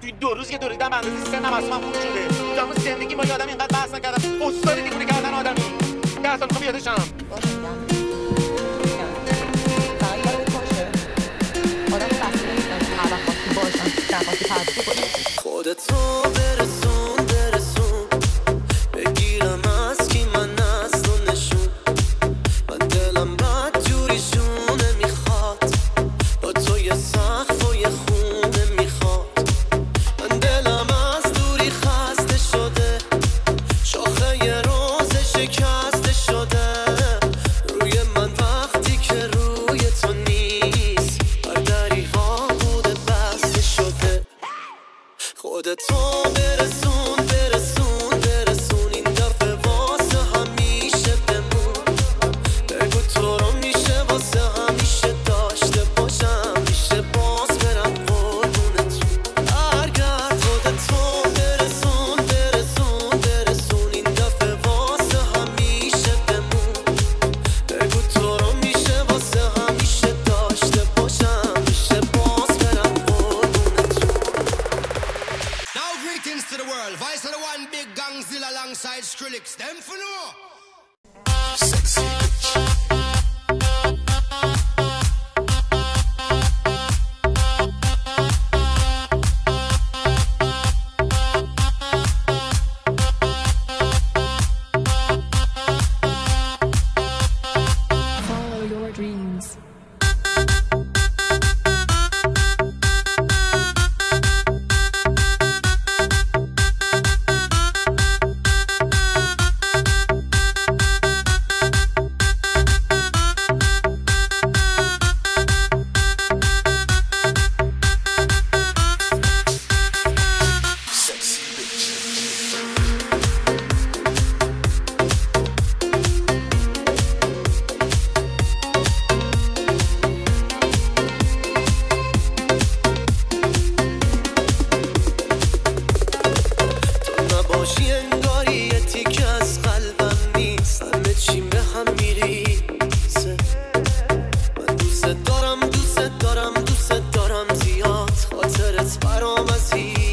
توی 2 روز که دوریدم اندازه سنم از من خود شده. تمام زندگی با یادم اینقدر بحث نکردم. استاد دیوونه کردن آدمی. 10 سال میخوام یادشم. باشه میگم. فقط یادت باشه. آدم بسته نیستن که هر وقت خواستی باشن. در خواستی پرستی کنی. خودتو برسون بگیرم از کی من اصلا نشون. من دلم بد جوری شونه میخواد. با تو یه سقف و یه خونه میخواد. من دلم از دوری خسته شده. شاخه یه روز شکسته شده. روی من وقتی که روی تو نیست. بر دریغا بوده بسته شده. خودتو برسون این دفعه واسه همیشه بمون. بگو تو رو میشه واسه همیشه داشته باشم. میشه باز برم قربونتون. برگرد خودتو برسون این دفعه واسه همیشه بمون. بگو تو رو میشه واسه همیشه داشته باشم. میشه باز برم قربونتون. Now greetings to the world. Vice of the one big gangzilla alongside Skrillex. Them for no. Sexy bitch. Follow your dreams. نباشی انگاری یه تیکه از قلبم نیست. همه چیم به هم میریزه. من دوست دارم زیاد. خاطرت برام عزیز.